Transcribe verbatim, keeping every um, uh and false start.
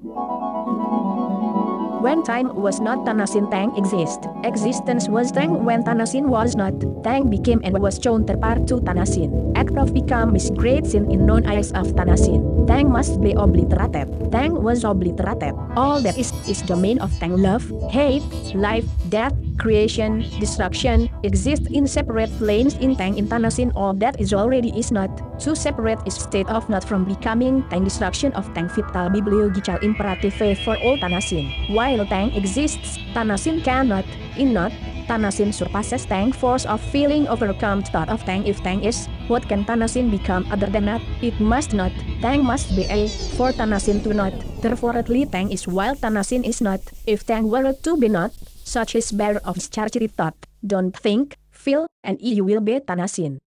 When time was not, Tanasin Tang exist. Existence was Tang when Tanasin was not. Tang became and was counterpart to Tanasin. Act of become is great sin in known eyes of Tanasin. Tang must be obliterated. Tang was obliterated. All that is is domain of Tang. Love, hate, life, death, creation, destruction, exist in separate planes in Tang. In Tanasin all that is already is not. To separate is state of not from becoming. Tang destruction of Tang vital bibliogical imperative for all Tanasin. While Tang exists, Tanasin cannot. In not, Tanasin surpasses Tang force of feeling overcome thought of Tang. If Tang is, what can Tanasin become other than not? It must not. Tang must be a, for Tanasin to not. Therefore only Tang is while Tanasin is not. If Tang were to be not, such is bearer of charity thought. Don't think, feel, and you will be Tanasin.